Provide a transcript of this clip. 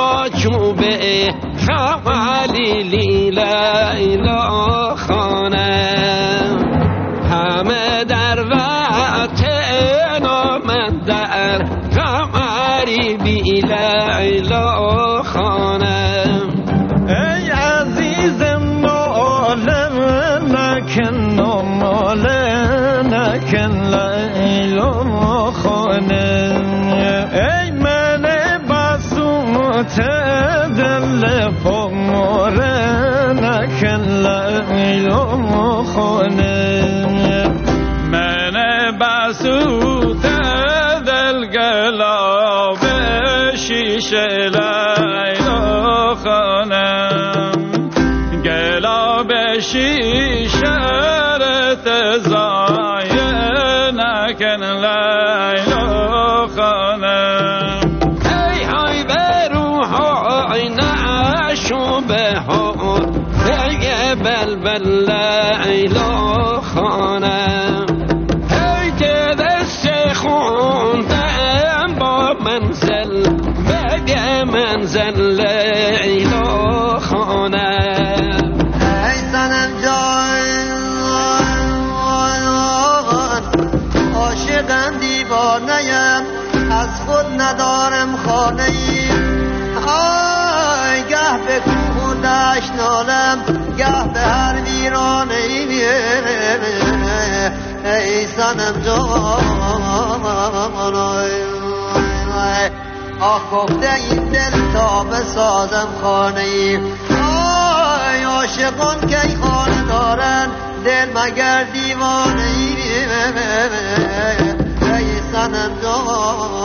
ما چوبه خوالیلی لیلا خانه همه در وقت نامد در قمری بی لیلا خانه ای عزیز مالم نکن مالم نکن لیلا خانه ای من بسوت دل پاره نکن لیلا خانه من بسوت دل گلاب شیشه لیلا خانه گلاب شیشه رتزای نکن لیلا خانه ای های به روحای نشو به ها ای بلبل لیلا خانه ای که دست خوندم با منزل بگه منزل لیلا خانه ای سنم جان عاشقم دیوانه‌ام از خود ندارم خانه ای آی گه به کوه و دشت نالم گه به هر ویرانه ای ای سنم جان آخفته این دل تا بسازم خانه ای آی عاشقان کی خانه دارن دل مگر دیوانه ای ای سنم جان